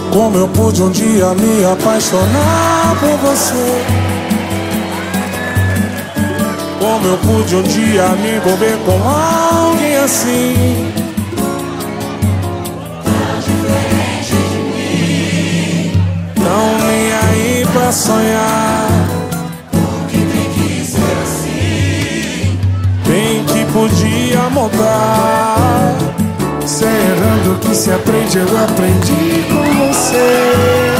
Como eu pude um dia me apaixonar por você. Como eu pude um dia me envolver com alguém assim. Tão diferente de mim. Não nem aí pra sonhar. Porque tem que ser assim. Bem que podia mudar. Se é errando que se aprende, eu aprendi com você.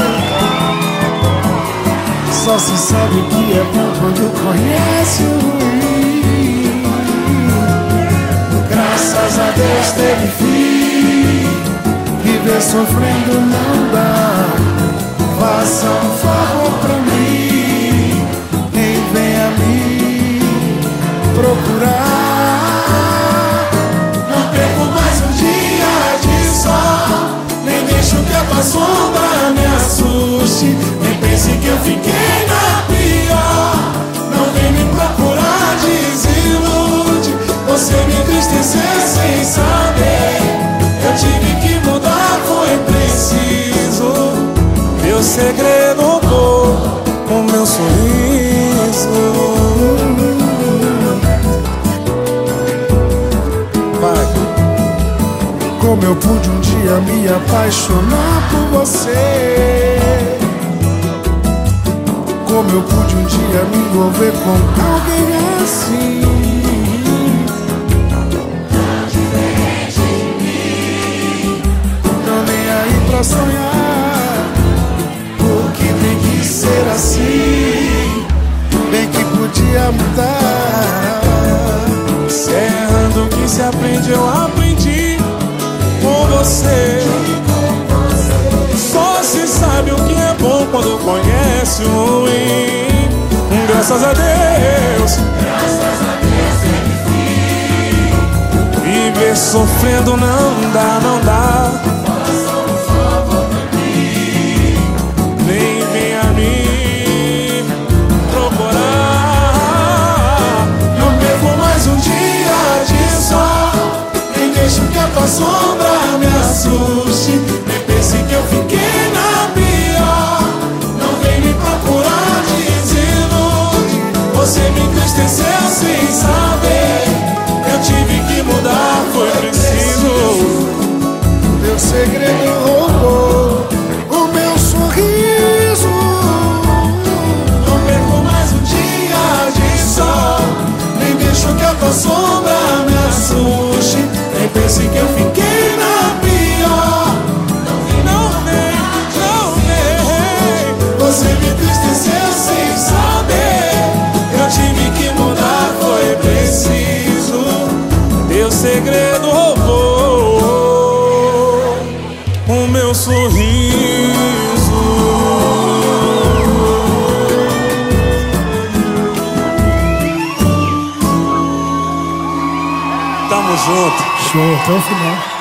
Só se sabe o que é bom quando conhece o ruim. Graças a Deus teve fim. Viver sofrendo não dá. Faça um favor pra mim. Nem venha me procurar. Não perco mais um dia de sol. Nem deixo que a tua sombra me assuste. Nem pense que eu fiquei na pior. Não vem me procurar, desilude. Você me entristeceu sem saber. Eu tive que mudar, foi preciso. Meu segredo roubou o meu sorriso. Vai. Como eu pude um dia me apaixonar por você. Como eu pude um dia me envolver com alguém assim. Tão diferente de mim. Não nem aí pra sonhar. Porque tem que ser assim. Bem que podia mudar. Se é errando que se aprende, eu aprendi com você. Só se sabe o que é bom quando conhece o ruim. Graças a Deus. Graças a Deus teve fim. Viver sofrendo não dá, não dá. Faça um favor pra mim. Nem venha me procurar. Não perco mais um dia de sol. Nem deixo que a tua sombra me assuste. Nem pense que eu fiquei na pior. Não vem me procurar, desilude. Você me entristeceu sem saber. Eu tive que mudar, foi preciso. Meu segredo roubou o meu sorriso. Não perco mais um dia de sol. Nem deixo que a tua sombra me assuste. Nem pense que eu fiquei na pior. Não vem, não vem. Você me entristeceu sem saber. Eu tive que mudar, foi preciso. Teu segredo roubou o meu sorriso. Tamo junto. Show, até o final.